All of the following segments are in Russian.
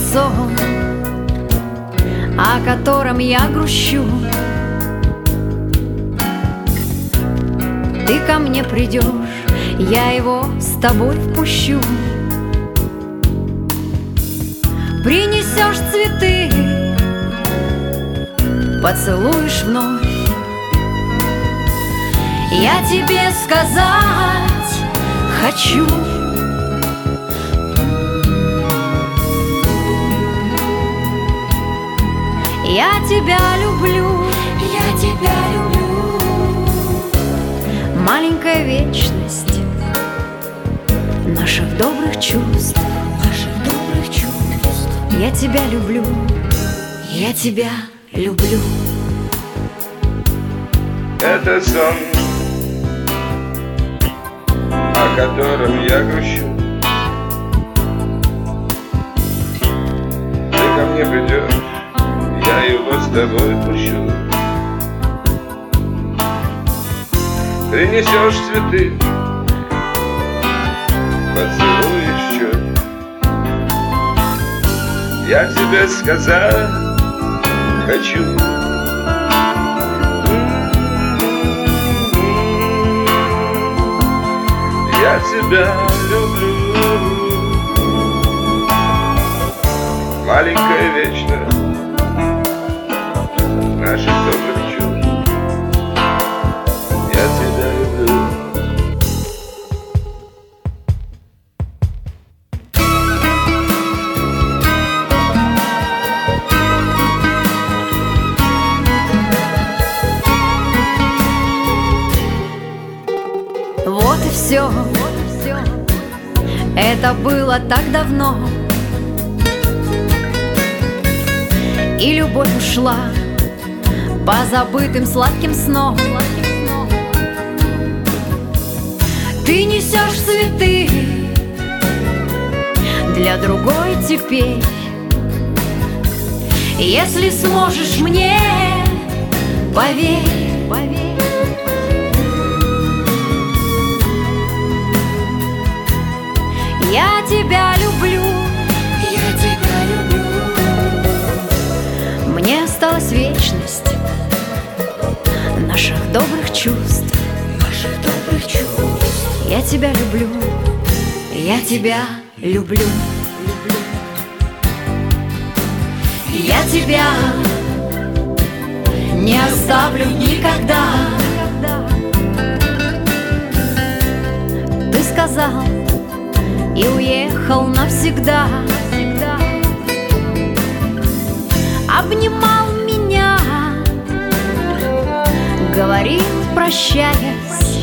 сон, о котором я грущу. Ты ко мне придешь, я его с тобой впущу. Принесешь цветы, поцелуешь вновь. Я тебе сказать хочу. Я тебя люблю, я тебя люблю. Маленькая вечность наших добрых чувств, наших добрых чувств. Я тебя люблю, я тебя люблю. Это сон, о котором я грущу. Ты ко мне придешь, я его с тобой пущу. Принесешь цветы, поцелуешь чуть. Я тебе сказать хочу. Я тебя люблю. Маленькая вечность наших добрых чувств. Я тебя люблю. Вот и все. Это было так давно, и любовь ушла по забытым сладким снам. Ты несешь цветы для другой теперь. Если сможешь мне, поверь, поверь. Я тебя люблю, я тебя люблю. Мне осталась вечность наших добрых чувств, наших добрых чувств. Я тебя люблю, я тебя люблю. Я тебя не оставлю никогда. Ты сказал и уехал навсегда. Обнимал меня, говорил, прощаясь: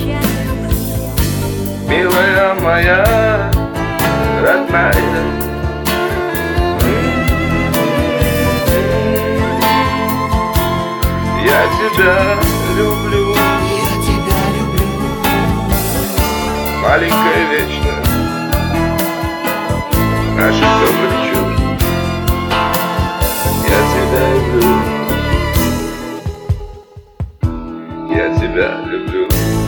Милая моя, родная, я тебя люблю. Я тебя люблю. Маленькая вечность наших добрых чувств. Я тебя люблю. Я тебя люблю.